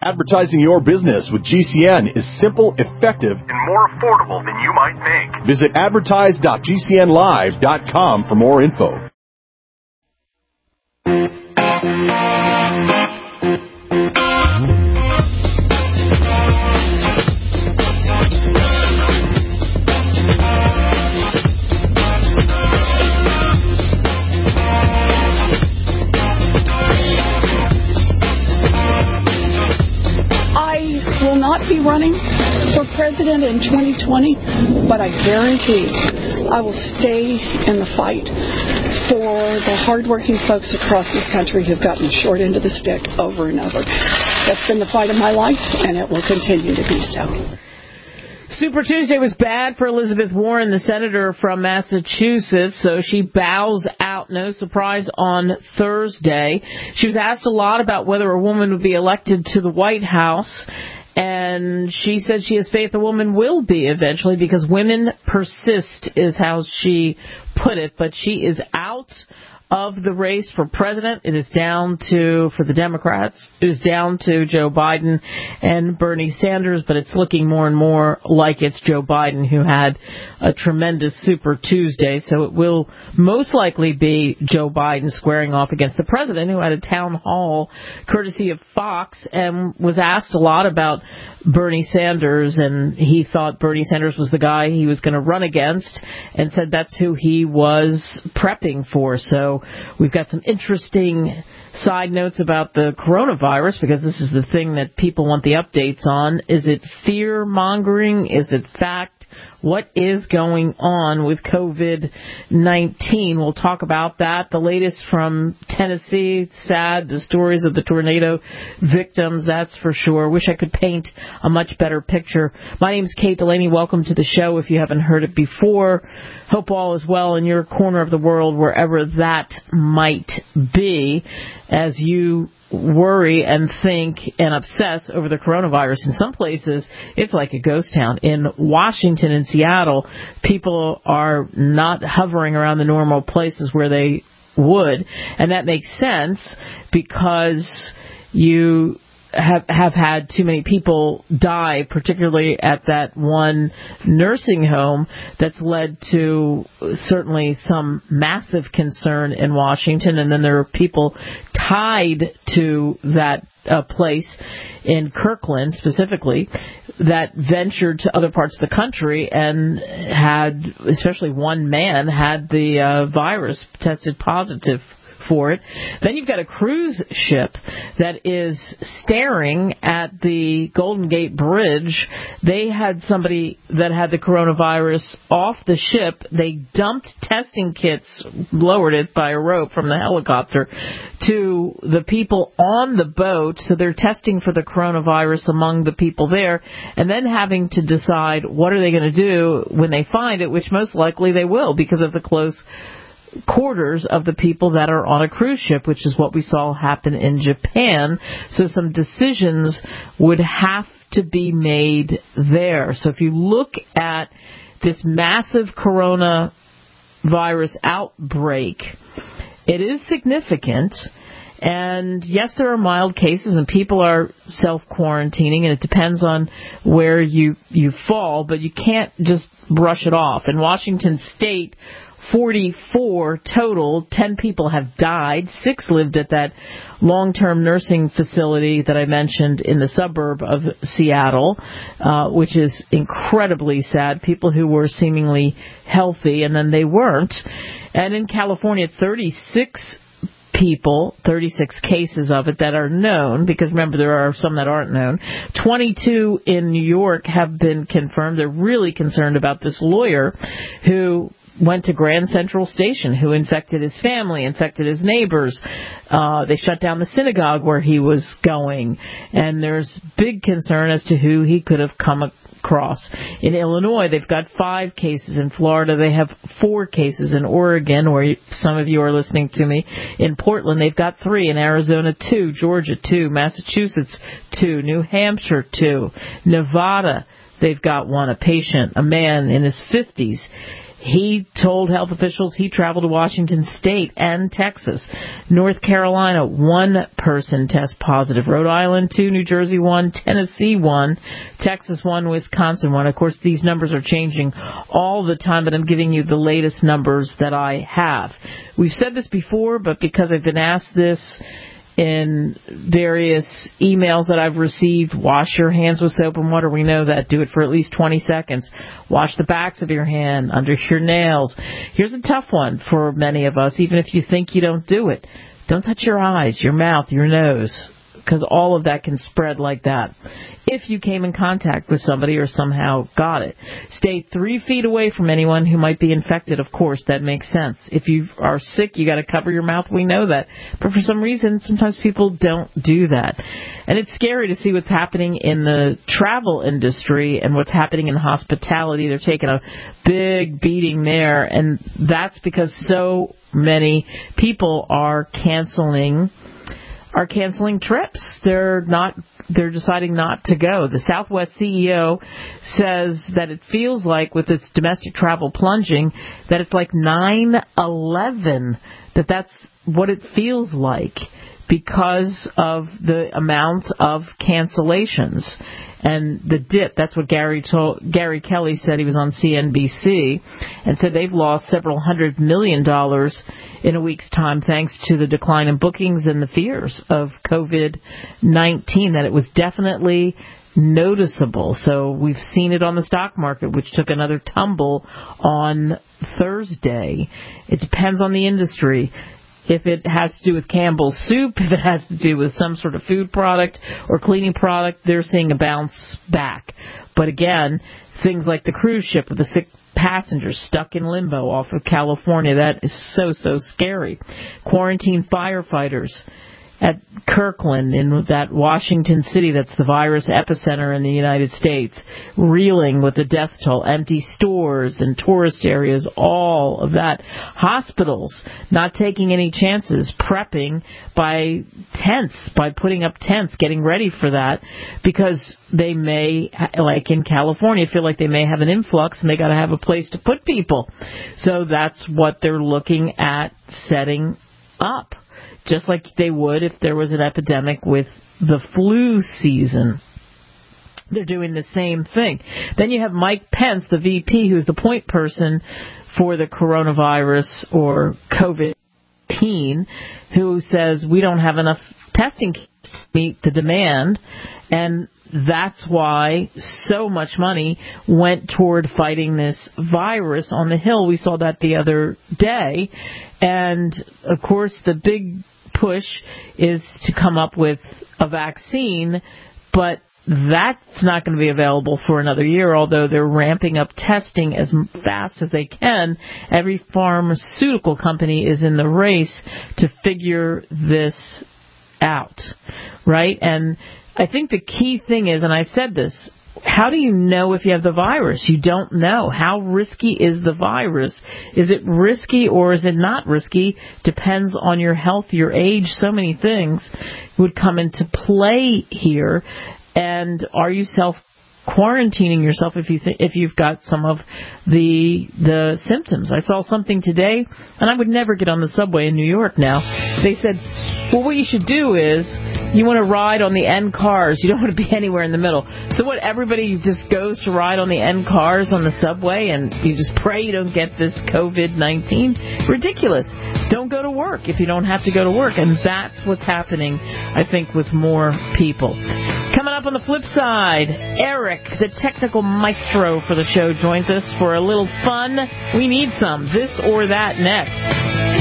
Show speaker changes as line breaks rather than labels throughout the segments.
Advertising your business with GCN is simple, effective, and more affordable than you might think. Visit advertise.gcnlive.com for more info.
Be running for president in 2020, but I guarantee I will stay in the fight for the hardworking folks across this country who've gotten the short end of the stick over and over. That's been the fight of my life, and it will continue to be so.
Super Tuesday was bad for Elizabeth Warren, the senator from Massachusetts, so she bows out, no surprise, on Thursday. She was asked a lot about whether a woman would be elected to the White House, and she said she has faith a woman will be eventually because women persist, is how she put it. But she is out of the race for president. It is down to, for the Democrats, it is down to Joe Biden and Bernie Sanders, but it's looking more and more like it's Joe Biden who had a tremendous Super Tuesday. So it will most likely be Joe Biden squaring off against the president, who had a town hall courtesy of Fox and was asked a lot about Bernie Sanders, and he thought Bernie Sanders was the guy he was going to run against and said that's who he was prepping for. So we've got some interesting side notes about the coronavirus, because this is the thing that people want the updates on. Is it fear-mongering? Is it fact? What is going on with COVID-19? We'll talk about that. The latest from Tennessee. It's sad, the stories of the tornado victims, that's for sure. Wish I could paint a much better picture. My name's Kate Delaney. Welcome to the show if you haven't heard it before. Hope all is well in your corner of the world, wherever that might be, as you worry and think and obsess over the coronavirus. In some places, it's like a ghost town. In Washington and Seattle, people are not hovering around the normal places where they would. And that makes sense because you have had too many people die, particularly at that one nursing home, that's led to certainly some massive concern in Washington. And then there are people tied to that place in Kirkland specifically that ventured to other parts of the country and had, especially one man, had the virus, tested positive for it. Then you've got a cruise ship that is staring at the Golden Gate Bridge. They had somebody that had the coronavirus off the ship. They dumped testing kits, lowered it by a rope from the helicopter, to the people on the boat. So they're testing for the coronavirus among the people there, and then having to decide what are they going to do when they find it, which most likely they will because of the close quarters of the people that are on a cruise ship, which is what we saw happen in Japan. So some decisions would have to be made there. So if you look at this massive coronavirus outbreak, it is significant. And yes, there are mild cases and people are self-quarantining, and it depends on where you fall, but you can't just brush it off. In Washington State, 44 total, 10 people have died. 6 lived at that long-term nursing facility that I mentioned in the suburb of Seattle, which is incredibly sad. People who were seemingly healthy, and then they weren't. And in California, 36 people, 36 cases of it that are known, because remember there are some that aren't known. 22 in New York have been confirmed. They're really concerned about this lawyer who went to Grand Central Station, who infected his family, infected his neighbors. They shut down the synagogue where he was going, and there's big concern as to who he could have come across. In Illinois, they've got 5 cases. In Florida, they have 4 cases. In Oregon, where some of you are listening to me, in Portland, they've got 3. In Arizona, 2. Georgia, 2. Massachusetts, 2. New Hampshire, 2. Nevada, they've got 1, a patient, a man in his 50s. He told health officials he traveled to Washington State and Texas. North Carolina, 1 person test positive. Rhode Island, 2. New Jersey, 1. Tennessee, 1. Texas, 1. Wisconsin, 1. Of course, these numbers are changing all the time, but I'm giving you the latest numbers that I have. We've said this before, but because I've been asked this in various emails that I've received, wash your hands with soap and water. We know that. Do it for at least 20 seconds. Wash the backs of your hand, under your nails. Here's a tough one for many of us, even if you think you don't do it. Don't touch your eyes, your mouth, your nose, because all of that can spread like that. If you came in contact with somebody or somehow got it. Stay 3 feet away from anyone who might be infected, of course. That makes sense. If you are sick, you got to cover your mouth. We know that. But for some reason, sometimes people don't do that. And it's scary to see what's happening in the travel industry and what's happening in hospitality. They're taking a big beating there. And that's because so many people are canceling trips. They're deciding not to go. The Southwest CEO says that it feels like, with its domestic travel plunging, that it's like 9/11, that's what it feels like because of the amount of cancellations and the dip. That's what Gary Kelly said. He was on CNBC and said they've lost several $100 million in a week's time thanks to the decline in bookings and the fears of COVID-19, that it was definitely noticeable. So we've seen it on the stock market, which took another tumble on Thursday. It depends on the industry. If it has to do with Campbell's soup, if it has to do with some sort of food product or cleaning product, they're seeing a bounce back. But again, things like the cruise ship with the sick passengers stuck in limbo off of California, that is so scary. Quarantine firefighters at Kirkland in that Washington city that's the virus epicenter in the United States, reeling with the death toll. Empty stores and tourist areas, all of that. Hospitals not taking any chances, prepping by putting up tents, getting ready for that, because they may, like in California, feel like they may have an influx and they got to have a place to put people. So that's what they're looking at setting up, just like they would if there was an epidemic with the flu season. They're doing the same thing. Then you have Mike Pence, the VP, who's the point person for the coronavirus or COVID-19, who says we don't have enough testing to meet the demand, and that's why so much money went toward fighting this virus on the Hill. We saw that the other day. And, of course, the big push is to come up with a vaccine, but that's not going to be available for another year, although they're ramping up testing as fast as they can. Every pharmaceutical company is in the race to figure this out, right? And I think the key thing is, and I said this, how do you know if you have the virus? You don't know. How risky is the virus? Is it risky or is it not risky? Depends on your health, your age. So many things would come into play here. And are you self-quarantining yourself if you've got some of the symptoms? I saw something today, and I would never get on the subway in New York now. They said, well, what you should do is you want to ride on the end cars. You don't want to be anywhere in the middle. So what, everybody just goes to ride on the end cars on the subway and you just pray you don't get this COVID-19? Ridiculous. Don't go to work if you don't have to go to work. And that's what's happening, I think, with more people. Coming up on the flip side, Eric, the technical maestro for the show, joins us for a little fun. We need some this or that next.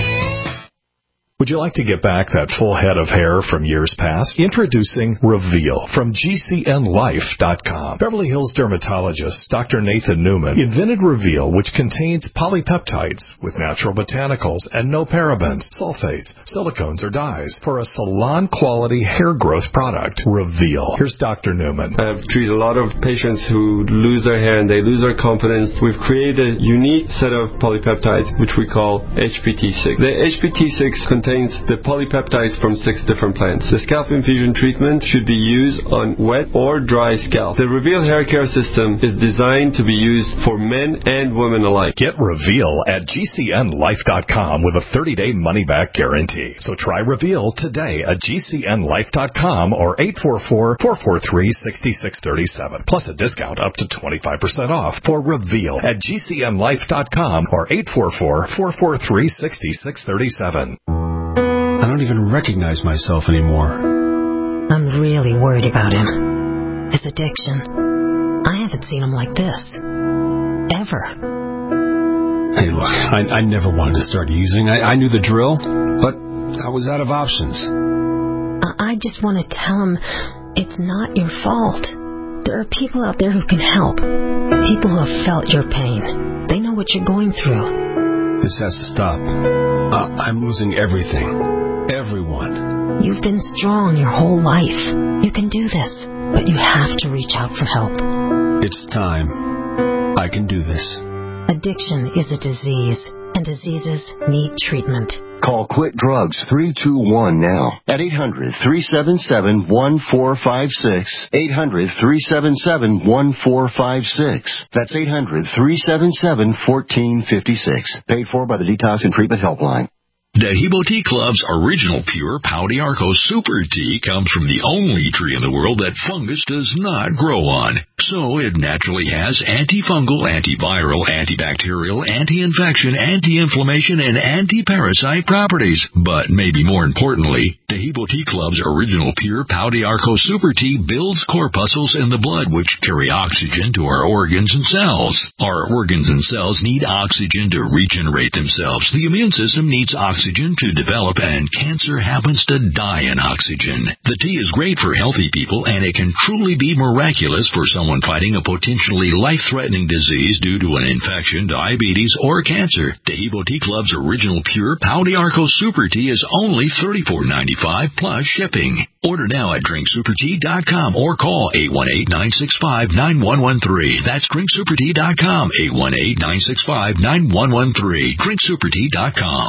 Would you like to get back that full head of hair from years past? Introducing Reveal from GCNlife.com. Beverly Hills dermatologist Dr. Nathan Newman invented Reveal, which contains polypeptides with natural botanicals and no parabens, sulfates, silicones, or dyes for a salon-quality hair growth product. Reveal. Here's Dr. Newman.
I've treated a lot of patients who lose their hair and they lose their confidence. We've created a unique set of polypeptides, which we call HPT6. The HPT6 contains contains the polypeptides from 6 different plants. The scalp infusion treatment should be used on wet or dry scalp. The Reveal hair care system is designed to be used for men and women alike.
Get Reveal at GCNlife.com with a 30-day money-back guarantee. So try Reveal today at GCNlife.com or 844-443-6637. Plus a discount up to 25% off for Reveal at GCNlife.com or 844-443-6637.
I don't even recognize myself anymore.
I'm really worried about him. His addiction. I haven't seen him like this. Ever.
Hey, look, I never wanted to start using. I knew the drill, but I was out of options.
I just want to tell him it's not your fault. There are people out there who can help. People who have felt your pain. They know what you're going through.
This has to stop. I'm losing everything. Everyone.
You've been strong your whole life. You can do this, but you have to reach out for help.
It's time. I can do this.
Addiction is a disease, and diseases need treatment.
Call Quit Drugs 321 now at 800-377-1456. 800-377-1456. That's 800-377-1456. Paid for by the Detox and Treatment Helpline.
Dehibo Tea Club's original pure Pau d'Arco Super Tea comes from the only tree in the world that fungus does not grow on. So it naturally has antifungal, antiviral, antibacterial, anti-infection, anti-inflammation, and anti-parasite properties. But maybe more importantly, Dehibo Tea Club's original pure Pau d'Arco Super Tea builds corpuscles in the blood which carry oxygen to our organs and cells. Our organs and cells need oxygen to regenerate themselves. The immune system needs oxygen to develop, and cancer happens to die in oxygen. The tea is great for healthy people, and it can truly be miraculous for someone fighting a potentially life-threatening disease due to an infection, diabetes, or cancer. Dehibo Tea Club's original pure Pau d'Arco Super Tea is only $34.95 plus shipping. Order now at drinksupertea.com or call 818-965-9113. That's drinksupertea.com, 818-965-9113. drinksupertea.com.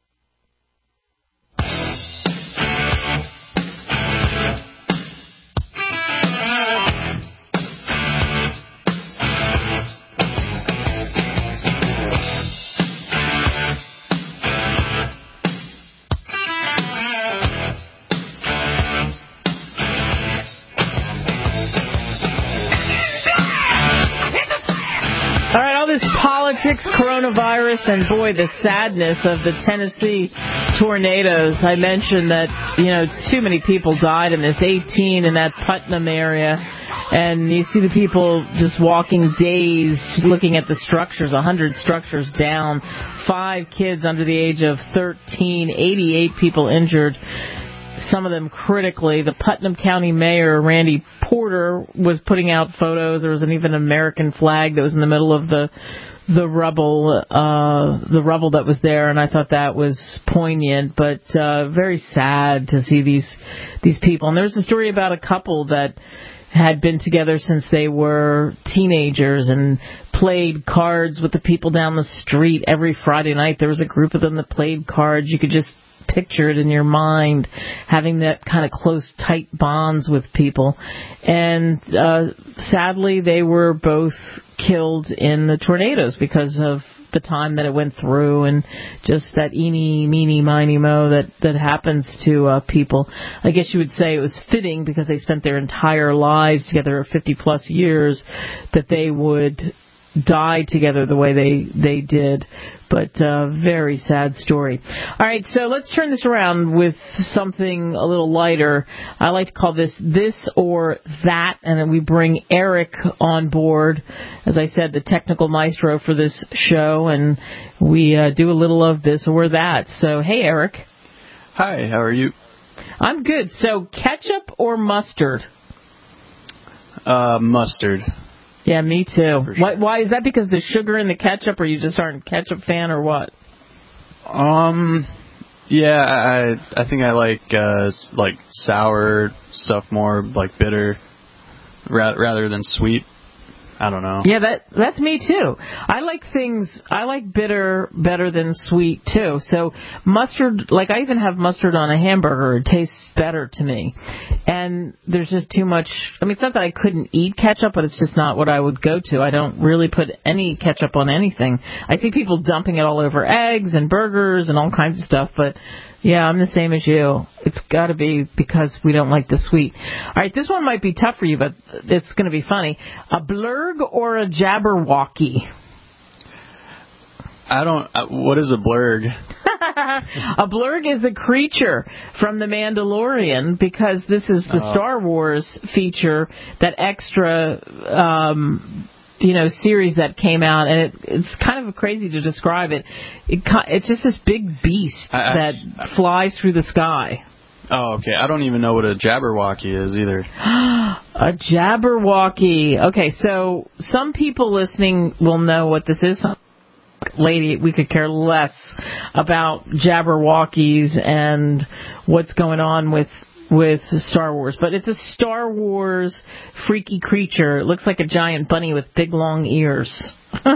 Politics, coronavirus, and boy, the sadness of the Tennessee tornadoes. I mentioned that, too many people died in this, 18 in that Putnam area. And you see the people just walking dazed, looking at the structures, 100 structures down, 5 kids under the age of 13, 88 people injured, some of them critically. The Putnam County Mayor, Randy Porter, was putting out photos. There was even an American flag that was in the middle of the rubble that was there, and I thought that was poignant, but very sad to see these people. And there's a story about a couple that had been together since they were teenagers and played cards with the people down the street every Friday night. There was a group of them that played cards. You could just picture it in your mind, having that kind of close, tight bonds with people. And sadly, they were both killed in the tornadoes because of the time that it went through and just that eeny, meeny, miny, mo that happens to people. I guess you would say it was fitting because they spent their entire lives together, 50-plus years, that they would die together the way they did. But very sad story. All right, so let's turn this around with something a little lighter. I like to call this or That, and then we bring Eric on board, as I said, the technical maestro for this show, and we do a little of this or that. So, hey, Eric.
Hi, how are you?
I'm good. So, ketchup or mustard?
Mustard.
Yeah, me too.
Sure.
Why is that? Because the sugar in the ketchup, or you just aren't a ketchup fan, or what?
Yeah, I think I like sour stuff more, like bitter, rather than sweet. I don't know.
Yeah, that's me too. I like bitter better than sweet too. So mustard, like I even have mustard on a hamburger. It tastes better to me. And there's just too much. I mean, it's not that I couldn't eat ketchup, but it's just not what I would go to. I don't really put any ketchup on anything. I see people dumping it all over eggs and burgers and all kinds of stuff, but yeah, I'm the same as you. It's got to be because we don't like the sweet. All right, this one might be tough for you, but it's going to be funny. A blurg or a Jabberwocky?
What is a blurg?
A blurg is the creature from The Mandalorian, because this is the Star Wars feature, that extra series that came out, and it's kind of crazy to describe it. It's just this big beast that flies through the sky.
Oh, okay. I don't even know what a Jabberwocky is either.
A Jabberwocky. Okay, so some people listening will know what this is. Some lady, we could care less about Jabberwockies and what's going on with Star Wars, but it's a Star Wars freaky creature. It looks like a giant bunny with big long ears.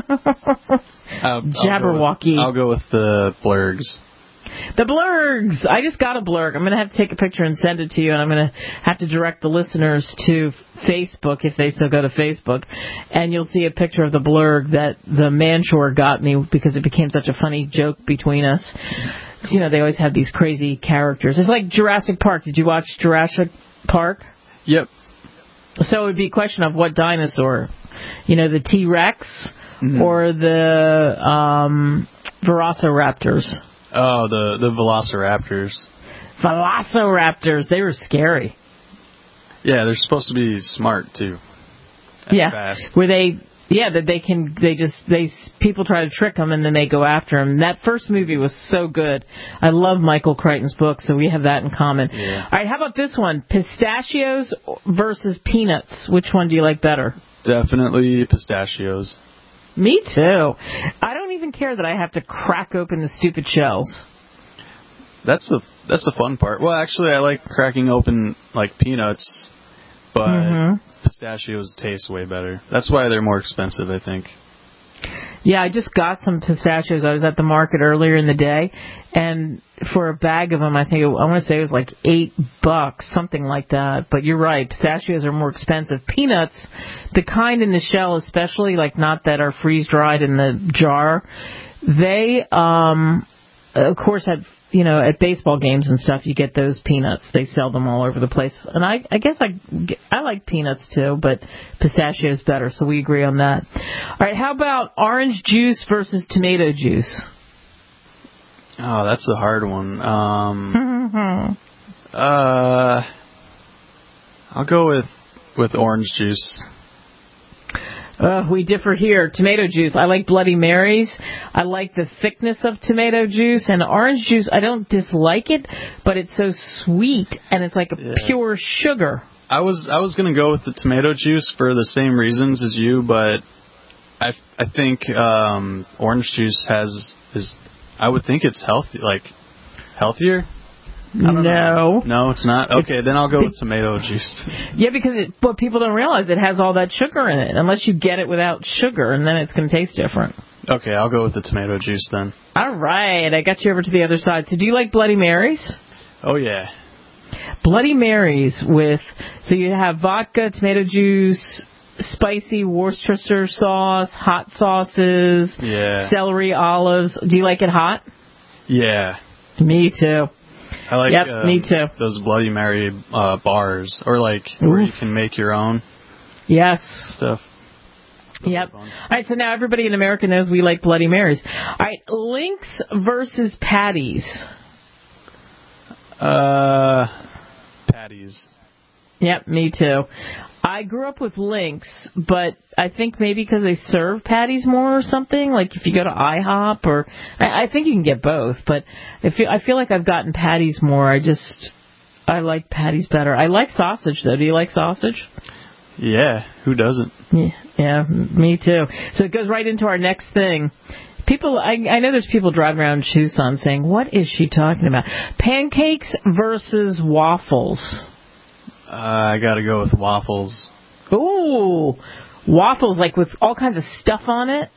Jabberwocky.
I'll go with the blurgs.
The blurgs! I just got a blurg. I'm going to have to take a picture and send it to you, and I'm going to have to direct the listeners to Facebook, if they still go to Facebook, and you'll see a picture of the blurg that the Manshore got me because it became such a funny joke between us. You know, they always have these crazy characters. It's like Jurassic Park. Did you watch Jurassic Park?
Yep.
So it would be a question of what dinosaur. You know, the T-Rex or the Velociraptors.
Oh, the Velociraptors.
Velociraptors. They were scary.
Yeah, they're supposed to be smart, too.
Yeah.
Fast.
Where people try to trick them and then they go after them. That first movie was so good. I love Michael Crichton's book, so we have that in common.
Yeah.
All right, how about this one? Pistachios versus peanuts. Which one do you like better?
Definitely pistachios.
Me too. I don't even care that I have to crack open the stupid shells.
That's the fun part. Well, actually, I like cracking open like peanuts, but pistachios taste way better. That's why they're more expensive, I think.
Yeah, I just got some pistachios. I was at the market earlier in the day, and for a bag of them, I want to say it was like $8, something like that. But you're right, pistachios are more expensive. Peanuts, the kind in the shell especially, like not that are freeze-dried in the jar, they, of course, at baseball games and stuff, you get those peanuts. They sell them all over the place. And I guess I like peanuts too, but pistachios better, so we agree on that. All right, how about orange juice versus tomato juice?
Oh, that's a hard one. I'll go with orange juice.
We differ here. Tomato juice. I like Bloody Marys. I like the thickness of tomato juice. And orange juice, I don't dislike it, but it's so sweet, and it's like a pure sugar.
I was going to go with the tomato juice for the same reasons as you, but I think orange juice I would think it's healthier.
No.
No, it's not? Okay, then I'll go with tomato juice.
Yeah, because what people don't realize, it has all that sugar in it, unless you get it without sugar, and then it's going to taste different.
Okay, I'll go with the tomato juice then.
All right, I got you over to the other side. So do you like Bloody Marys?
Oh, yeah.
Bloody Marys so you have vodka, tomato juice, spicy Worcestershire sauce, hot sauces, celery, olives. Do you like it hot?
Yeah.
Me too.
I like
me too.
Those Bloody Mary bars, or where you can make your own stuff.
Yep. All right, so now everybody in America knows we like Bloody Marys. All right, Lynx versus Patties.
Patties.
Yep, me too. I grew up with Lynx, but I think maybe because they serve patties more or something. Like if you go to IHOP, or I think you can get both, but I feel like I've gotten patties more. I like patties better. I like sausage though. Do you like sausage?
Yeah, who doesn't?
Yeah, me too. So it goes right into our next thing. People, I know there's people driving around Tucson saying, "What is she talking about?" Pancakes versus waffles.
I gotta go with waffles.
Ooh, Waffles, like with all kinds of stuff on it?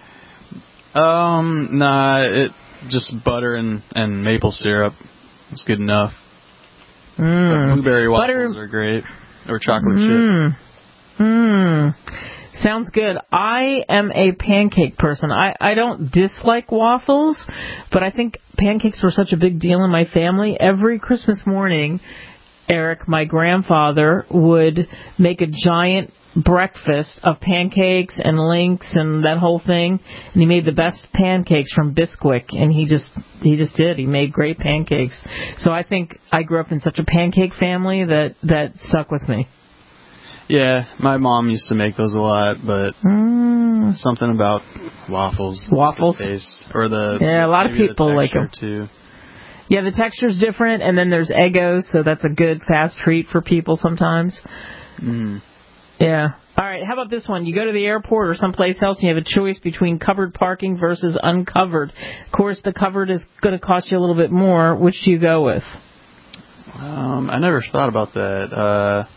Nah, it just butter and maple syrup. It's good enough. Blueberry waffles are great, or chocolate chip.
Sounds good. I am a pancake person. I don't dislike waffles, but I think pancakes were such a big deal in my family. Every Christmas morning, Eric, my grandfather, would make a giant breakfast of pancakes and links and that whole thing, and he made the best pancakes from Bisquick, and he just did. He made great pancakes. So I think I grew up in such a pancake family that stuck with me.
Yeah, my mom used to make those a lot, but something about waffles.
Waffles?
The taste, or a
lot of people like them
too.
Yeah, the texture's different, and then there's Eggos, so that's a good fast treat for people sometimes. Yeah. All right, how about this one? You go to the airport or someplace else and you have a choice between covered parking versus uncovered. Of course, the covered is going to cost you a little bit more. Which do you go with?
I never thought about that.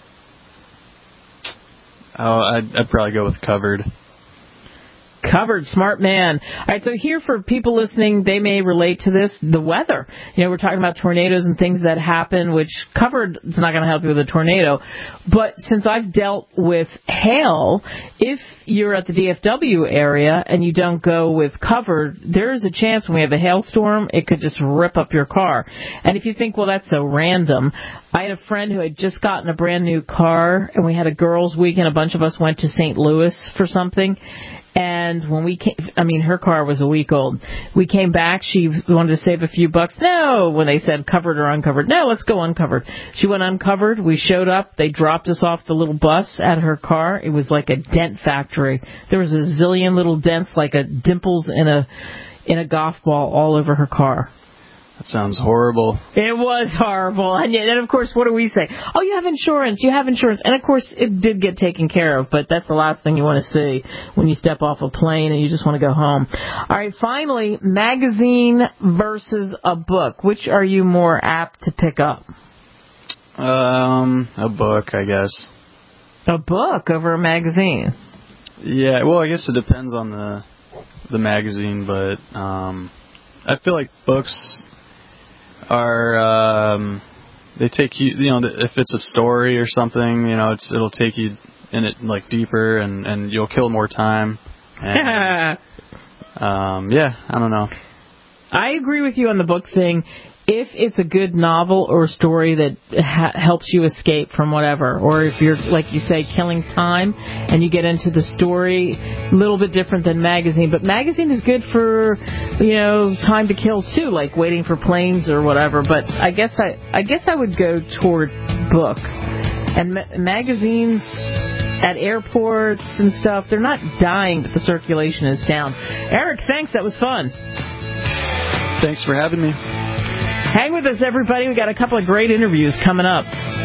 I'd probably go with covered.
Covered, smart man. All right, so here for people listening, they may relate to this, the weather. We're talking about tornadoes and things that happen, which covered is not going to help you with a tornado. But since I've dealt with hail, if you're at the DFW area and you don't go with covered, there is a chance when we have a hailstorm, it could just rip up your car. And if you think, well, that's so random, I had a friend who had just gotten a brand new car, and we had a girls' week, and a bunch of us went to St. Louis for something. And when we came, her car was a week old. We came back. She wanted to save a few bucks. No, when they said covered or uncovered. No, let's go uncovered. She went uncovered. We showed up. They dropped us off the little bus at her car. It was like a dent factory. There was a zillion little dents, like a dimples in a golf ball all over her car.
That sounds horrible.
It was horrible. And then, of course, what do we say? Oh, you have insurance. You have insurance. And, of course, it did get taken care of, but that's the last thing you want to see when you step off a plane and you just want to go home. All right, finally, magazine versus a book. Which are you more apt to pick up?
A book, I guess.
A book over a magazine?
Yeah, well, I guess it depends on the magazine, but I feel like books are they take you, if it's a story or something, it'll take you in it like deeper, and you'll kill more time. And, I don't know.
I agree with you on the book thing. If it's a good novel or story that helps you escape from whatever, or if you're, like you say, killing time and you get into the story, a little bit different than magazine. But magazine is good for, time to kill too, like waiting for planes or whatever. But I guess I would go toward book. And magazines at airports and stuff, they're not dying, but the circulation is down. Eric, thanks. That was fun.
Thanks for having me.
Hang with us, everybody. We got a couple of great interviews coming up.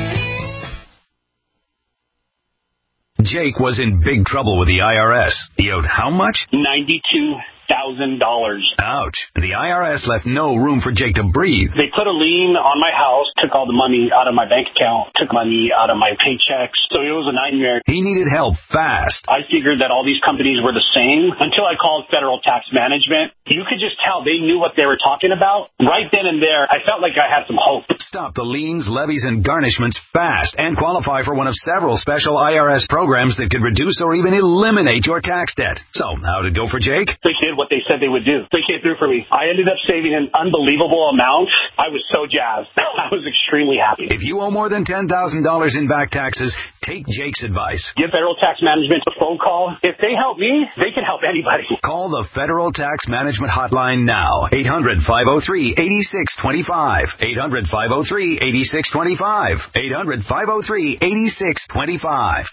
Jake was in big trouble with the IRS. He owed how much?
$92,000.
Ouch. The IRS left no room for Jake to breathe.
They put a lien on my house, took all the money out of my bank account, took money out of my paychecks. So it was a nightmare.
He needed help fast.
I figured that all these companies were the same until I called Federal Tax Management. You could just tell they knew what they were talking about. Right then and there, I felt like I had some hope.
Stop the liens, levies, and garnishments fast and qualify for one of several special IRS programs that could reduce or even eliminate your tax debt. So, how'd it go for Jake?
They did what they said they would do. They came through for me. I ended up saving an unbelievable amount. I was so jazzed. I was extremely happy.
If you owe more than $10,000 in back taxes, take Jake's advice.
Give Federal Tax Management a phone call. If they help me, they can help anybody.
Call the Federal Tax Management Hotline now. 800-503-8625. 800-503-8625. 800-503-8625.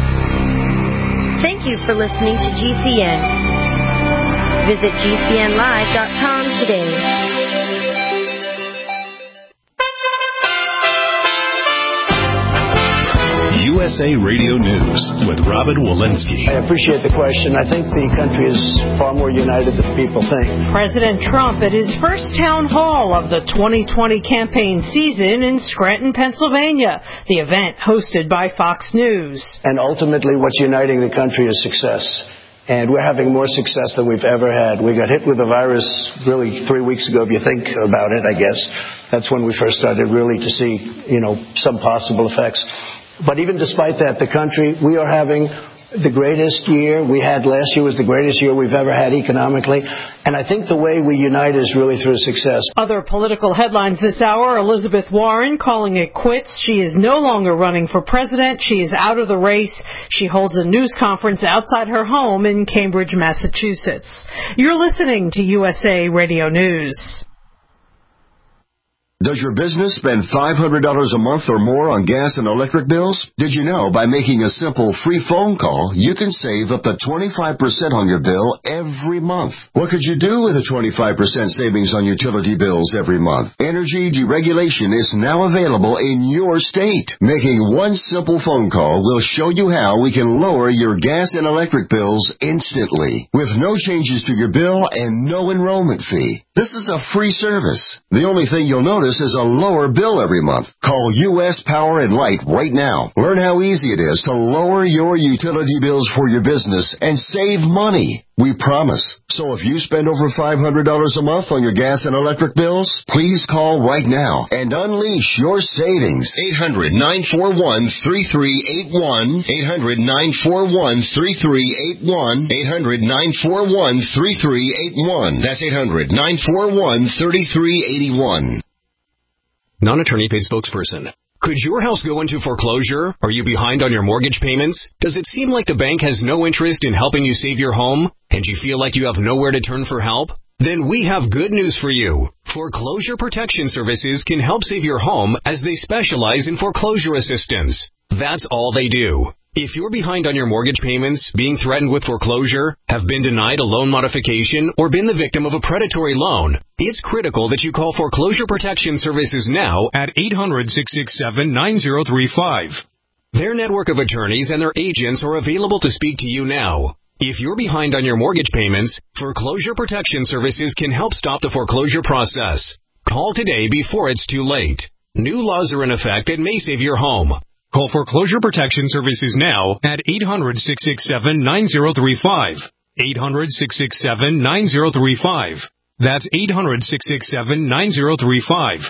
Thank you for listening to GCN. Visit GCNlive.com today.
USA Radio News with Robin Walensky.
I appreciate the question. I think the country is far more united than people think.
President Trump at his first town hall of the 2020 campaign season in Scranton, Pennsylvania. The event hosted by Fox News.
And ultimately, what's uniting the country is success. And we're having more success than we've ever had. We got hit with the virus really 3 weeks ago, if you think about it, I guess. That's when we first started really to see, some possible effects. But even despite that, the country, we are having the greatest year we had last year was the greatest year we've ever had economically. And I think the way we unite is really through success.
Other political headlines this hour, Elizabeth Warren calling it quits. She is no longer running for president. She is out of the race. She holds a news conference outside her home in Cambridge, Massachusetts. You're listening to USA Radio News.
Does your business spend $500 a month or more on gas and electric bills? Did you know by making a simple free phone call, you can save up to 25% on your bill every month? What could you do with a 25% savings on utility bills every month? Energy deregulation is now available in your state. Making one simple phone call will show you how we can lower your gas and electric bills instantly, with no changes to your bill and no enrollment fee. This is a free service. The only thing you'll notice is a lower bill every month. Call U.S. Power and Light right now. Learn how easy it is to lower your utility bills for your business and save money. We promise. So if you spend over $500 a month on your gas and electric bills, please call right now and unleash your savings. 800-941-3381. 800-941-3381. 800-941-3381. That's 800-941-3381.
Non-attorney paid spokesperson. Could your house go into foreclosure? Are you behind on your mortgage payments? Does it seem like the bank has no interest in helping you save your home? And you feel like you have nowhere to turn for help? Then we have good news for you. Foreclosure Protection Services can help save your home as they specialize in foreclosure assistance. That's all they do. If you're behind on your mortgage payments, being threatened with foreclosure, have been denied a loan modification, or been the victim of a predatory loan, it's critical that you call Foreclosure Protection Services now at 800-667-9035. Their network of attorneys and their agents are available to speak to you now. If you're behind on your mortgage payments, Foreclosure Protection Services can help stop the foreclosure process. Call today before it's too late. New laws are in effect that may save your home. Call Foreclosure Protection Services now at 800-667-9035. 800-667-9035. That's 800-667-9035.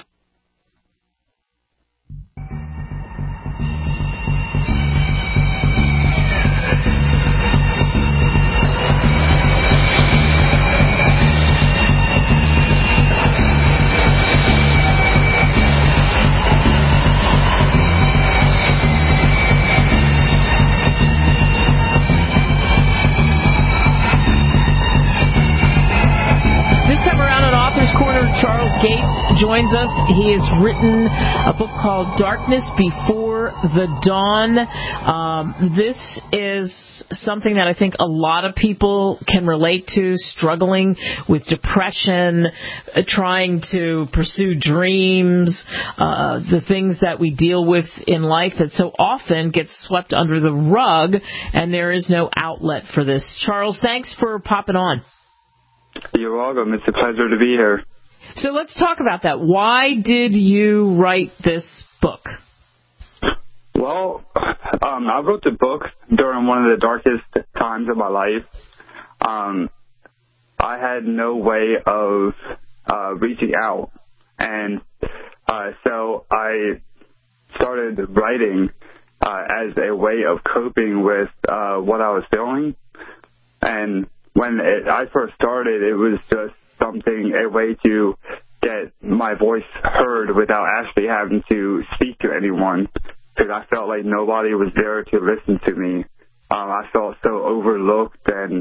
Charles Gates joins us. He has written a book called Darkness Before the Dawn. This is something that I think a lot of people can relate to, struggling with depression, trying to pursue dreams, the things that we deal with in life that so often gets swept under the rug, and there is no outlet for this. Charles, thanks for popping on.
You're welcome. It's a pleasure to be here.
So let's talk about that. Why did you write this book?
Well, I wrote the book during one of the darkest times of my life. I had no way of reaching out. And so I started writing as a way of coping with what I was feeling. And when I first started, it was just a way to get my voice heard without actually having to speak to anyone, because I felt like nobody was there to listen to me. I felt so overlooked and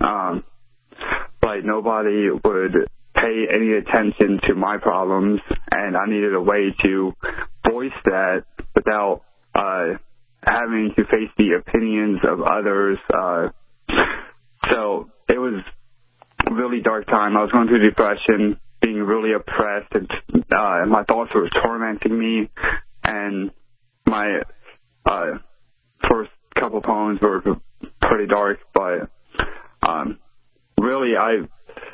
like nobody would pay any attention to my problems, and I needed a way to voice that without having to face the opinions of others. So it was a really dark time. I was going through depression, being really oppressed, and my thoughts were tormenting me, and my couple poems were pretty dark, but really I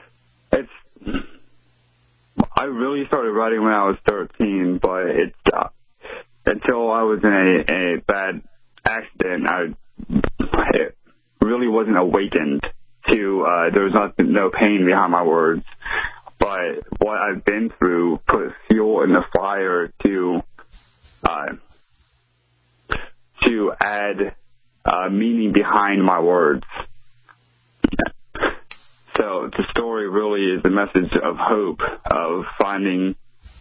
really started writing when I was 13, but until I was in a bad accident, it really wasn't awakened to, there was no pain behind my words. But what I've been through put fuel in the fire to add meaning behind my words. So the story really is a message of hope, of finding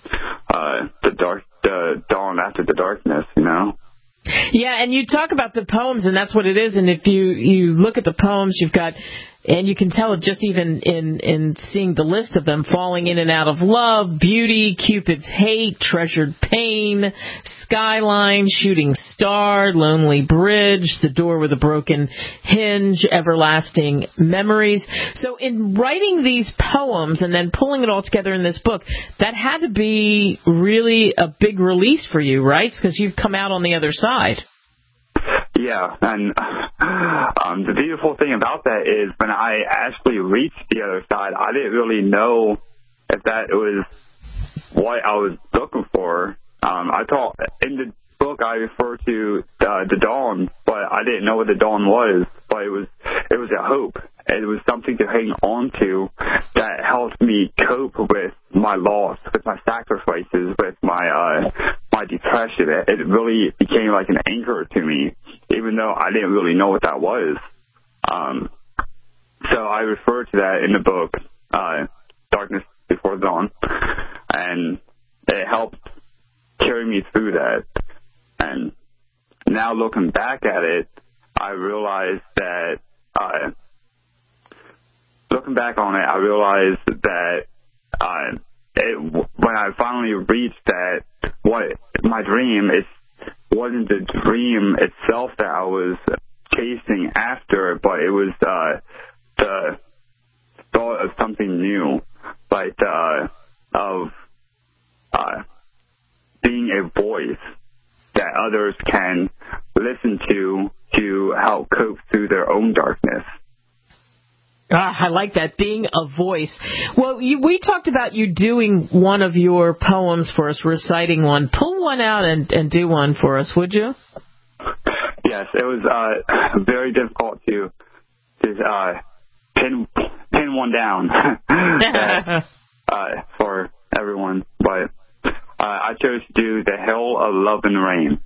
the dawn after the darkness, you know?
Yeah, and you talk about the poems, and that's what it is. And if you look at the poems, you've got, and you can tell it just even in seeing the list of them, falling in and out of love, beauty, Cupid's hate, treasured pain, skyline, shooting star, lonely bridge, the door with a broken hinge, everlasting memories. So in writing these poems and then pulling it all together in this book, that had to be really a big release for you, right? Because you've come out on the other side.
Yeah, and the beautiful thing about that is when I actually reached the other side, I didn't really know if that was what I was looking for. I thought in the book I referred to the dawn, but I didn't know what the dawn was. But it was a hope. It was something to hang on to that helped me cope with my loss, with my sacrifices, with my depression. It really became like an anchor to me, even though I didn't really know what that was. So I refer to that in the book, Darkness Before Dawn, and it helped carry me through that. And now looking back at it, I realized that, when I finally reached that, what my dream wasn't the dream itself that I was chasing after, but it was the thought of something new, like of being a voice that others can listen to help cope through their own darkness.
I like that, being a voice. Well, we talked about you doing one of your poems for us, reciting one. Pull one out and do one for us, would you?
Yes, it was very difficult to pin one down for everyone, but I chose to do The Hill of Love and Rain.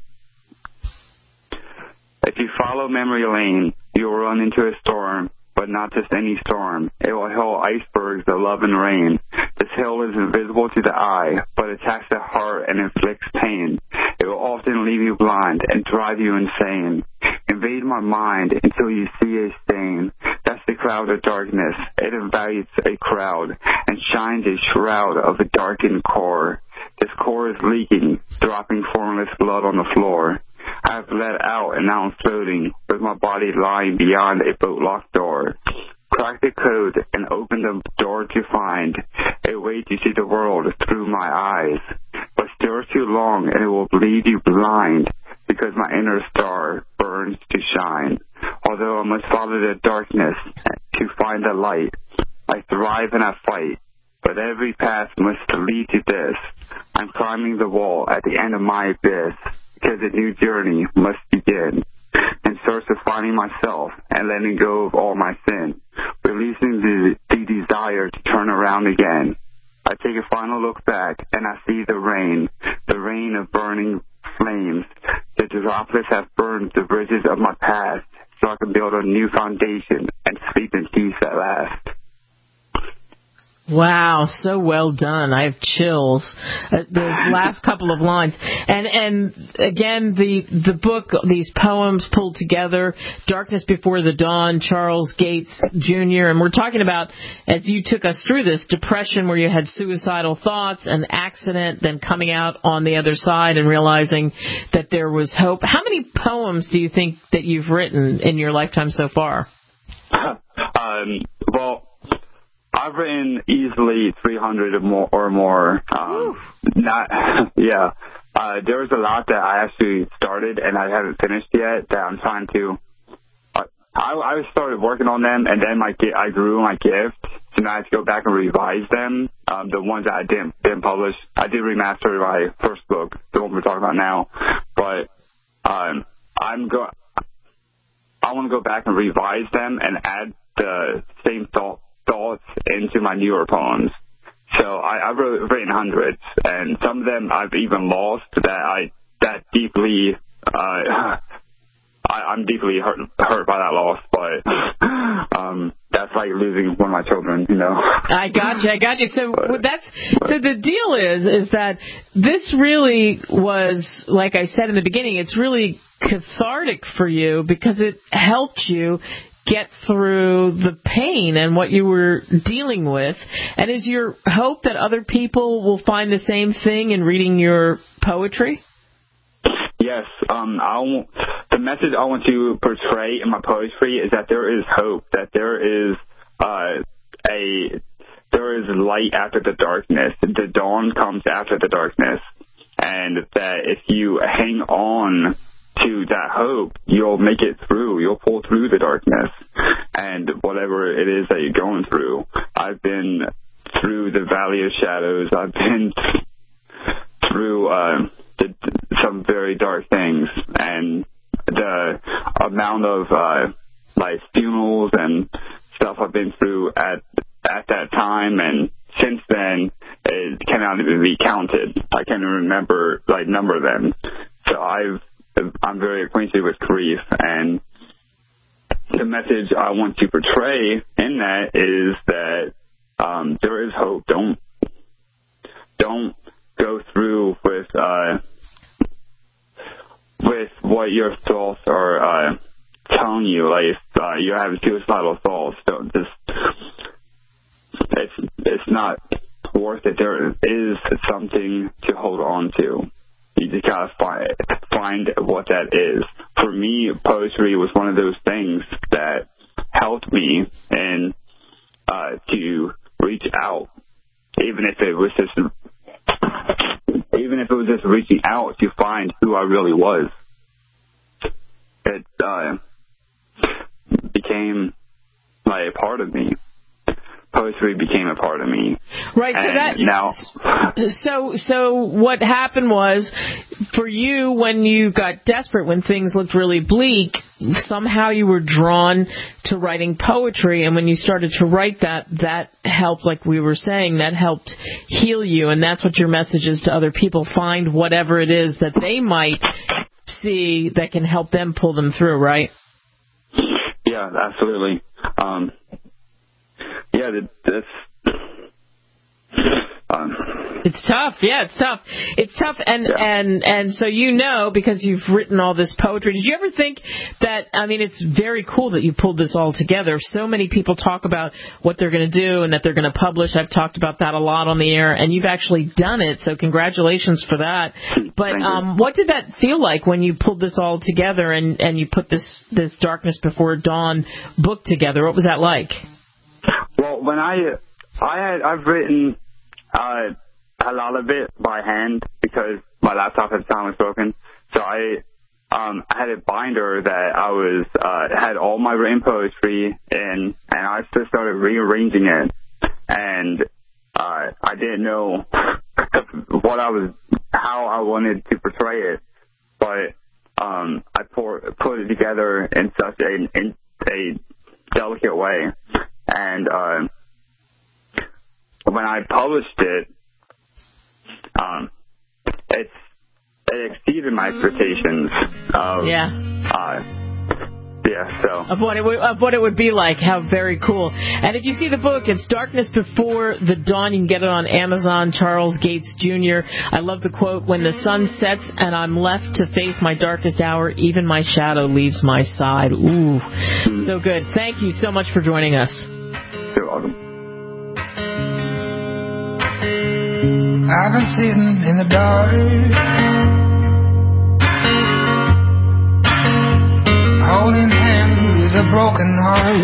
If you follow memory lane, you will run into a storm, but not just any storm. It will hail icebergs of love and rain. This hill is invisible to the eye, but attacks the heart and inflicts pain. It will often leave you blind and drive you insane. Invade my mind until you see a stain. That's the cloud of darkness. It invites a crowd and shines a shroud of a darkened core. This core is leaking, dropping formless blood on the floor. I have bled out and now I'm floating, with my body lying beyond a boat-locked door. Crack the code and open the door to find a way to see the world through my eyes. But stare too long and it will leave you blind, because my inner star burns to shine. Although I must follow the darkness to find the light, I thrive and I fight. But every path must lead to this. I'm climbing the wall at the end of my abyss, because a new journey must begin. In search of finding myself and letting go of all my sin, releasing the desire to turn around again. I take a final look back and I see the rain of burning flames. The droplets have burned the bridges of my past, so I can build a new foundation and sleep in peace at last.
Wow, so well done. I have chills. Those last couple of lines. And again, the book, these poems pulled together, Darkness Before the Dawn, Charles Gates Jr. And we're talking about, as you took us through this, depression where you had suicidal thoughts, an accident, then coming out on the other side and realizing that there was hope. How many poems do you think that you've written in your lifetime so far?
Well, I've written easily 300 or more. There's a lot that I actually started and I haven't finished yet that I'm trying to I started working on them, and then I grew my gift, so now I have to go back and revise them. The ones that I didn't publish. I did remaster my first book, the one we're talking about now, but I want to go back and revise them and add the same thoughts into my newer poems. So I've written hundreds, and some of them I've even lost that deeply. I'm deeply hurt by that loss, but that's like losing one of my children, you know.
I got you. So the deal is that this really was, like I said in the beginning, it's really cathartic for you because it helped you get through the pain and what you were dealing with. And is your hope that other people will find the same thing in reading your poetry?
Yes. The message I want to portray in my poetry is that there is hope, that there is light after the darkness. The dawn comes after the darkness, and that if you hang on to that hope, you'll make it through. You'll pull through the darkness, and whatever it is that you're going through. I've been through the valley of shadows. I've been through some very dark things, and the amount of like funerals and stuff I've been through at that time and since then, it cannot even be counted. I can't even remember number them. So I'm very acquainted with grief, and the message I want to portray in that is that there is hope. Don't go through with what your thoughts are telling you. Like if you're having suicidal thoughts, don't just. It's not worth it. There is something to hold on to. You just gotta find what that is. For me, poetry was one of those things that helped me and to reach out, even if it was just reaching out to find who I really was. It became like a part of me. Poetry became a part of me.
Right. So what happened was, for you, when you got desperate, when things looked really bleak, somehow you were drawn to writing poetry, and when you started to write that helped, like we were saying, that helped heal you, and that's what your message is to other people. Find whatever it is that they might see that can help them pull them through, right?
Yeah, absolutely. Yeah,
it's tough. Yeah, it's tough. It's tough, and so because you've written all this poetry. Did you ever think that? I mean, it's very cool that you pulled this all together. So many people talk about what they're going to do and that they're going to publish. I've talked about that a lot on the air, and you've actually done it. So congratulations for that. But what did that feel like when you pulled this all together and you put this Darkness Before Dawn book together? What was that like?
Well, when I've written a lot of it by hand because my laptop at the time was broken. So I had a binder that I was had all my written poetry in, and I just started rearranging it. And I didn't know how I wanted to portray it, but I put it together in such a delicate way. And when I published it, it exceeded my expectations of
of what it would be like. How very cool. And if you see the book, it's Darkness Before the Dawn. You can get it on Amazon. Charles Gates Jr. I love the quote, "When the sun sets and I'm left to face my darkest hour, even my shadow leaves my side." Ooh, so good. Thank you so much for joining us.
You're welcome.
I've been sitting in the dark, holding hands with a broken heart.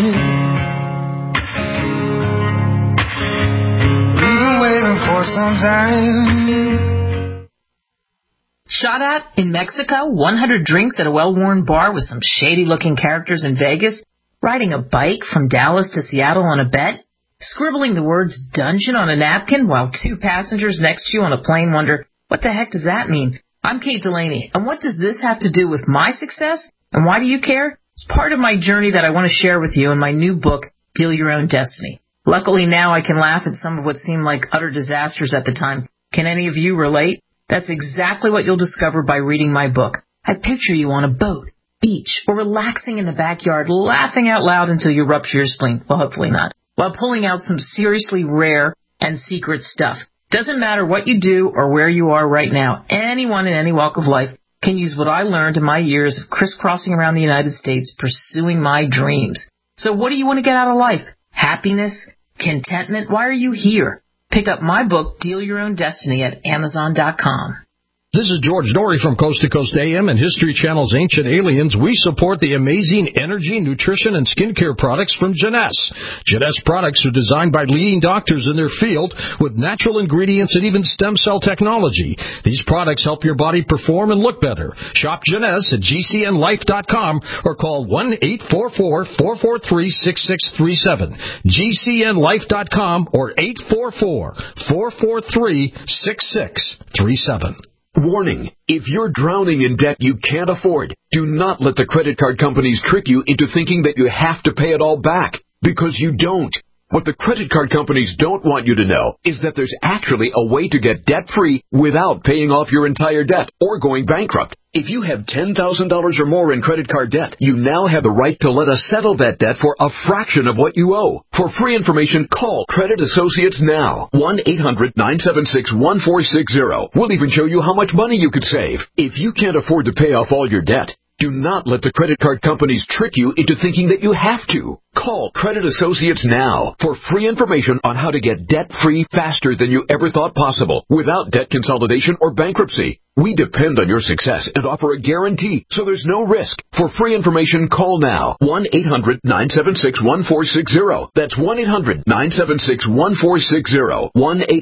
We've been waiting for some time.
Shot at in Mexico, 100 drinks at a well-worn bar with some shady-looking characters in Vegas. Riding a bike from Dallas to Seattle on a bet? Scribbling the words dungeon on a napkin while two passengers next to you on a plane wonder, what the heck does that mean? I'm Kate Delaney, and what does this have to do with my success? And why do you care? It's part of my journey that I want to share with you in my new book, Deal Your Own Destiny. Luckily now I can laugh at some of what seemed like utter disasters at the time. Can any of you relate? That's exactly what you'll discover by reading my book. I picture you on a boat, beach, or relaxing in the backyard, laughing out loud until you rupture your spleen. Well, hopefully not. While pulling out some seriously rare and secret stuff. Doesn't matter what you do or where you are right now. Anyone in any walk of life can use what I learned in my years of crisscrossing around the United States pursuing my dreams. So what do you want to get out of life? Happiness? Contentment? Why are you here? Pick up my book, Deal Your Own Destiny, at Amazon.com.
This is George Norrie from Coast to Coast AM and History Channel's Ancient Aliens. We support the amazing energy, nutrition, and skincare products from Jeunesse. Jeunesse products are designed by leading doctors in their field with natural ingredients and even stem cell technology. These products help your body perform and look better. Shop Jeunesse at GCNlife.com or call 1-844-443-6637. GCNlife.com or 844-443-6637.
Warning, if you're drowning in debt you can't afford, do not let the credit card companies trick you into thinking that you have to pay it all back, because you don't. What the credit card companies don't want you to know is that there's actually a way to get debt-free without paying off your entire debt or going bankrupt. If you have $10,000 or more in credit card debt, you now have the right to let us settle that debt for a fraction of what you owe. For free information, call Credit Associates now. 1-800-976-1460. We'll even show you how much money you could save. If you can't afford to pay off all your debt, do not let the credit card companies trick you into thinking that you have to. Call Credit Associates now for free information on how to get debt-free faster than you ever thought possible without debt consolidation or bankruptcy. We depend on your success and offer a guarantee, so there's no risk. For free information, call now. 1-800-976-1460. That's 1-800-976-1460.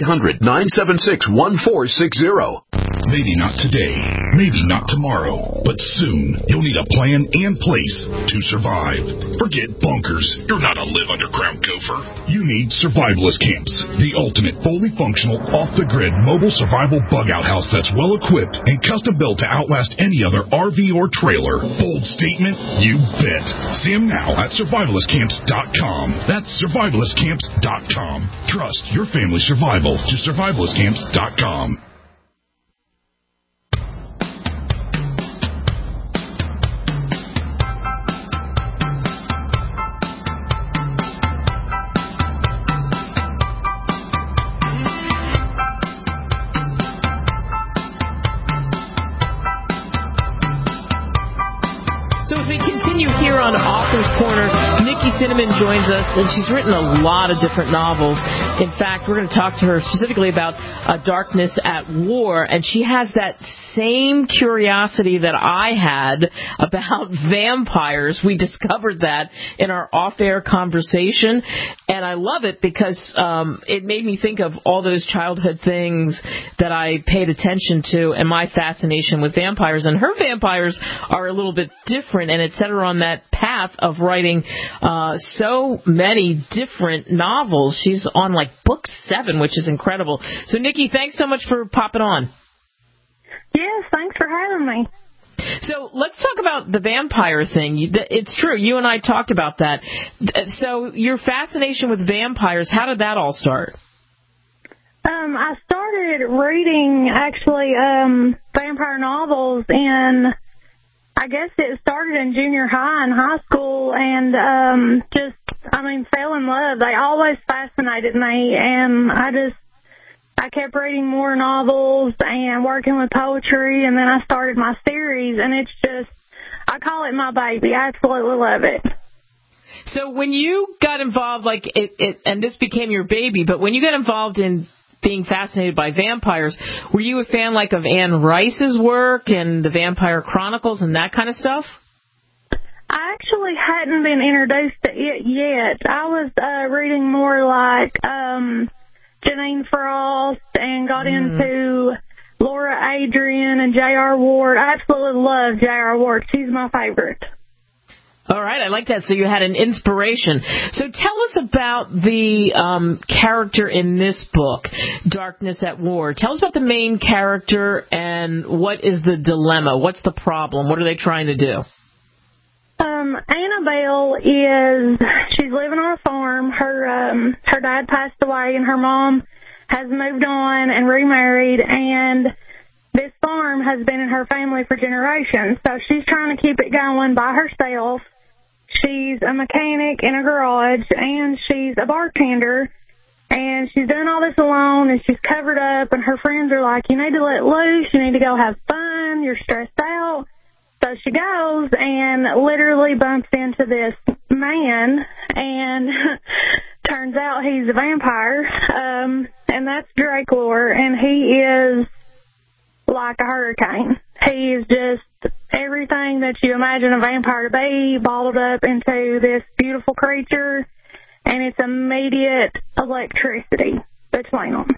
1-800-976-1460.
Maybe not today, maybe not tomorrow, but soon you'll need a plan and place to survive. Forget bunkers. You're not a live underground gopher. You need survivalist camps, the ultimate fully functional, off-the-grid mobile survival bug-out house that's well-equipped and custom-built to outlast any other RV or trailer. Bold statement? You bet. See them now at survivalistcamps.com. That's survivalistcamps.com. Trust your family's survival to survivalistcamps.com.
On Author's Corner, Nikki Cinnamon joins us, and she's written a lot of different novels. In fact, we're going to talk to her specifically about Darkness at War, and she has that same curiosity that I had about vampires. We discovered that in our off-air conversation, and I love it because it made me think of all those childhood things that I paid attention to and my fascination with vampires. And her vampires are a little bit different, and it set her on that path of writing so many different novels. She's on like book 7, which is incredible. So, Nikki, thanks so much for popping on.
Yes, thanks for having me.
So let's talk about the vampire thing. It's true. You and I talked about that. So your fascination with vampires, how did that all start?
I started reading, actually, vampire novels in, I guess it started in junior high and high school, and fell in love. They always fascinated me, and I kept reading more novels and working with poetry, and then I started my series, and it's just, I call it my baby. I absolutely love it.
So when you got involved, and this became your baby, but when you got involved in being fascinated by vampires, were you a fan of Anne Rice's work and the Vampire Chronicles and that kind of stuff?
I actually hadn't been introduced to it yet. I was reading more like Janine Frost and got into Laura Adrian and J.R. Ward. I absolutely love J.R. Ward. She's my favorite.
All right, I like that. So you had an inspiration. So tell us about the character in this book, Darkness at War. Tell us about the main character and what is the dilemma? What's the problem? What are they trying to do?
Annabelle she's living on a farm. Her dad passed away and her mom has moved on and remarried, and this farm has been in her family for generations. So she's trying to keep it going by herself. She's a mechanic in a garage, and she's a bartender, and she's doing all this alone, and she's covered up, and her friends are like, you need to let loose, you need to go have fun, you're stressed out. So she goes and literally bumps into this man, and turns out he's a vampire, and that's Drake Lore, and he is like a hurricane. He is just everything that you imagine a vampire to be, bottled up into this beautiful creature, and it's immediate electricity between them.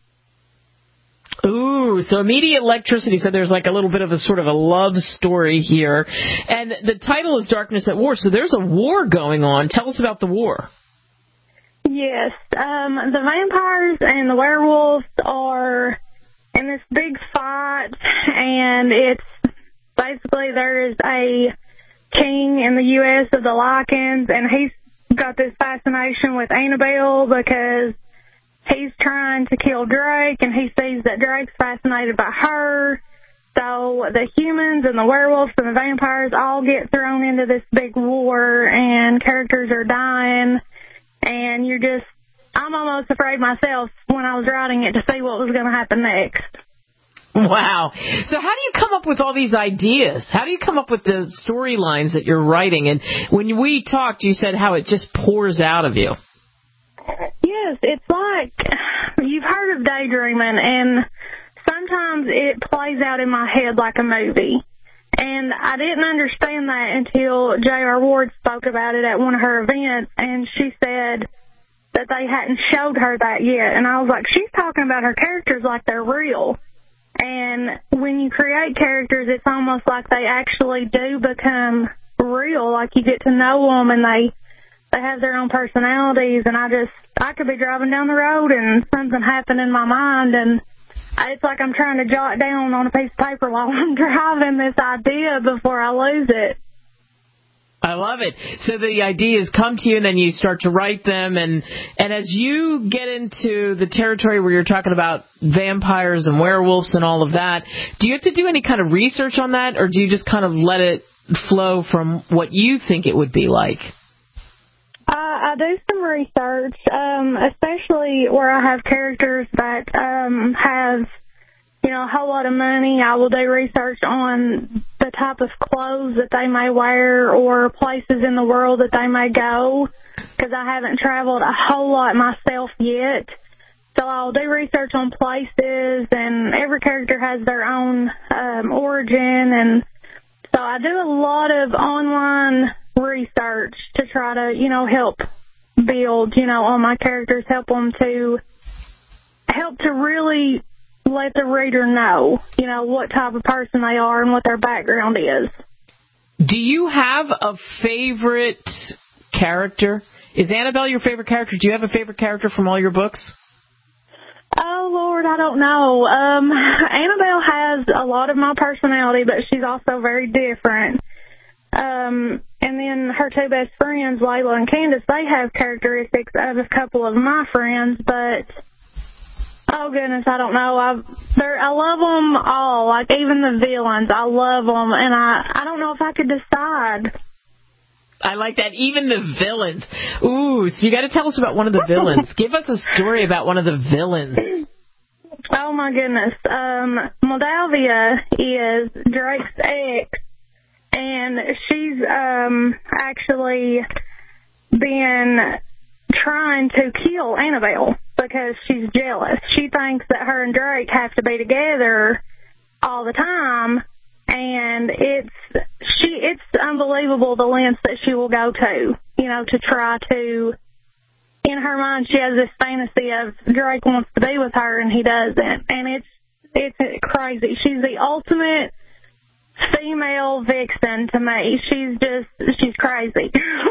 Ooh, so immediate electricity. So there's like a little bit of a sort of a love story here. And the title is Darkness at War, so there's a war going on. Tell us about the war.
Yes, the vampires and the werewolves are in this big fight, and it's basically there is a king in the U.S. of the Lycans, and he's got this fascination with Annabelle because he's trying to kill Drake, and he sees that Drake's fascinated by her. So the humans and the werewolves and the vampires all get thrown into this big war, and characters are dying, and I'm almost afraid myself when I was writing it to see what was going to happen next.
Wow. So how do you come up with all these ideas? How do you come up with the storylines that you're writing? And when we talked, you said how it just pours out of you.
Yes, it's like you've heard of daydreaming, and sometimes it plays out in my head like a movie. And I didn't understand that until J.R. Ward spoke about it at one of her events, and she said that they hadn't showed her that yet. And I was like, she's talking about her characters like they're real. And when you create characters, it's almost like they actually do become real, like you get to know them, and they have their own personalities. And I could be driving down the road and something happened in my mind, and it's like I'm trying to jot down on a piece of paper while I'm driving this idea before I lose it.
I love it. So the ideas come to you, and then you start to write them. And as you get into the territory where you're talking about vampires and werewolves and all of that, do you have to do any kind of research on that, or do you just kind of let it flow from what you think it would be like?
I do some research, especially where I have characters that have, a whole lot of money. I will do research on the type of clothes that they may wear or places in the world that they may go, because I haven't traveled a whole lot myself yet. So I'll do research on places, and every character has their own origin, and so I do a lot of online research to try to, help build, on my characters, help to really let the reader know, what type of person they are and what their background is.
Do you have a favorite character? Is Annabelle your favorite character? Do you have a favorite character from all your books?
Oh, Lord, I don't know. Annabelle has a lot of my personality, but she's also very different. And then her two best friends, Layla and Candace, they have characteristics of a couple of my friends, but oh goodness, I don't know. I love them all, like even the villains. I love them, and I don't know if I could decide.
I like that. Even the villains. Ooh, so you got to tell us about one of the villains. Give us a story about one of the villains.
Oh my goodness. Moldavia is Drake's ex, and she's actually been trying to kill Annabelle because she's jealous. She thinks that her and Drake have to be together all the time, and it's unbelievable the lengths that she will go to try to. In her mind, she has this fantasy of Drake wants to be with her and he doesn't, and it's crazy. She's the ultimate female vixen to me. She's crazy.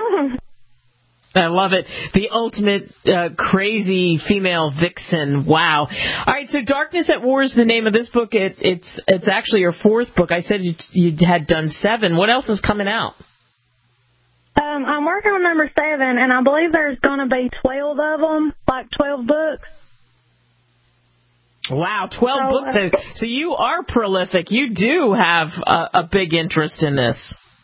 I love it. The ultimate crazy female vixen. Wow. All right, so Darkness at War is the name of this book. It's actually your fourth book. I said you had done 7. What else is coming out?
I'm working on number 7, and I believe there's going to be 12 of them, like 12 books.
Wow, 12 books. So you are prolific. You do have a big interest in this.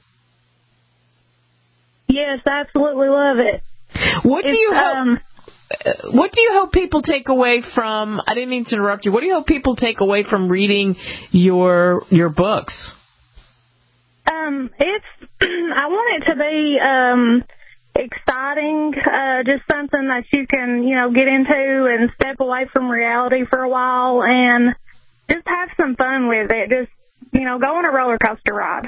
Yes, absolutely love it.
What do you hope people take away from? I didn't mean to interrupt you. What do you hope people take away from reading your books?
I want it to be exciting, just something that you can, get into and step away from reality for a while and just have some fun with it. Just, go on a roller coaster ride.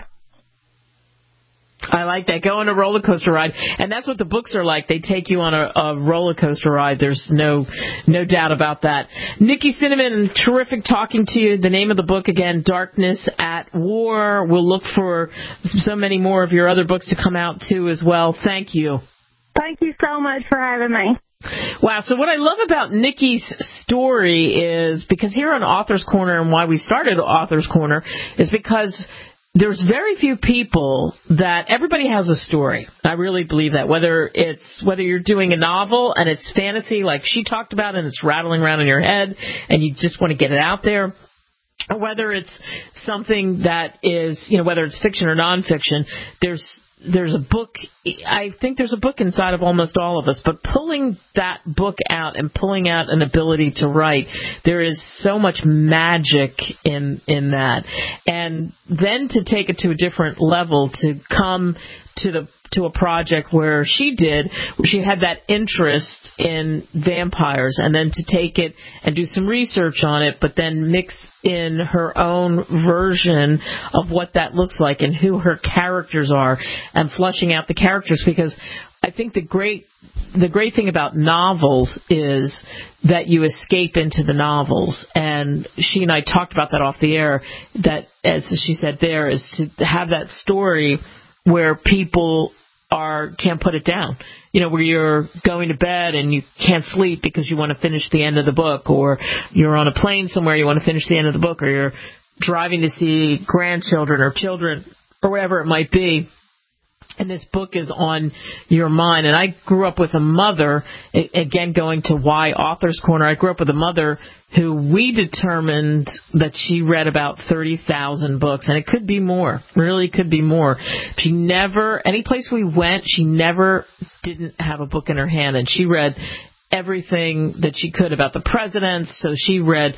I like that. Go on a roller coaster ride. And that's what the books are like. They take you on a roller coaster ride. There's no doubt about that. Nikki Cinnamon, terrific talking to you. The name of the book, again, Darkness at War. We'll look for so many more of your other books to come out, too, as well. Thank you.
Thank you so much for having me.
Wow. So what I love about Nikki's story is, because here on Author's Corner, and why we started Author's Corner, is because there's very few people that everybody has a story. I really believe that. Whether you're doing a novel and it's fantasy like she talked about and it's rattling around in your head and you just want to get it out there, or whether it's something that is, whether it's fiction or nonfiction, there's a book. I think there's a book inside of almost all of us, but pulling that book out and pulling out an ability to write, there is so much magic in that. And then to take it to a different level, to come to a project where she had that interest in vampires, and then to take it and do some research on it, but then mix in her own version of what that looks like and who her characters are, and fleshing out the characters. Because I think the great thing about novels is that you escape into the novels, and she and I talked about that off the air, that, as she said there, is to have that story where people can't put it down. Where you're going to bed and you can't sleep because you want to finish the end of the book, or you're on a plane somewhere, you want to finish the end of the book, or you're driving to see grandchildren or children or whatever it might be. And this book is on your mind. And I grew up with a mother, again, going to why Author's Corner, I grew up with a mother who we determined that she read about 30,000 books. And it could be more, really could be more. She never, any place we went, she never didn't have a book in her hand. And she read everything that she could about the presidents. So she read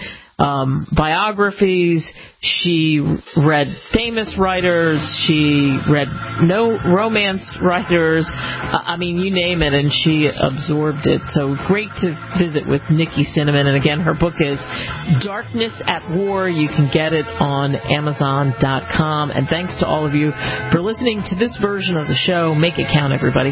biographies, she read famous writers, she read no romance writers, you name it, and she absorbed it. So great to visit with Nikki Cinnamon. And again, her book is Darkness at War. You can get it on Amazon.com. And thanks to all of you for listening to this version of the show. Make it count, everybody.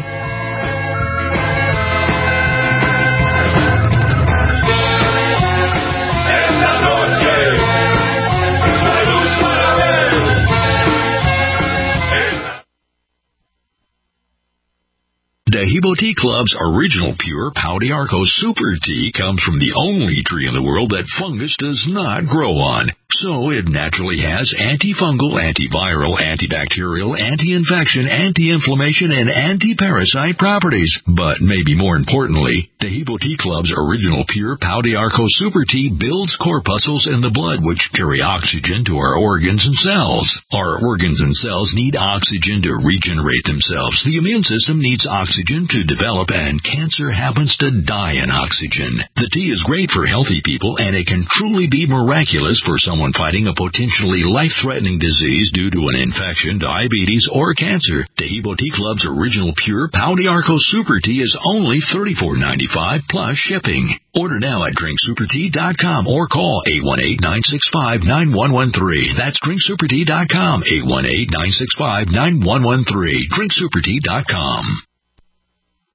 Dehibo Tea Club's original pure Pau d'Arco Super Tea comes from the only tree in the world that fungus does not grow on. So it naturally has antifungal, antiviral, antibacterial, anti-infection, anti-inflammation, and anti-parasite properties. But maybe more importantly, Dehibo Tea Club's original pure Pau d'Arco Super Tea builds corpuscles in the blood which carry oxygen to our organs and cells. Our organs and cells need oxygen to regenerate themselves. The immune system needs oxygen to develop, and cancer happens to die in oxygen. The tea is great for healthy people, and it can truly be miraculous for someone fighting a potentially life-threatening disease due to an infection, diabetes, or cancer. Dehibo Tea Club's original pure Pau d'Arco Super Tea is only $34.95 plus shipping. Order now at drinksupertea.com or call 818-965-9113. That's drinksupertea.com, 818-965-9113. drinksupertea.com.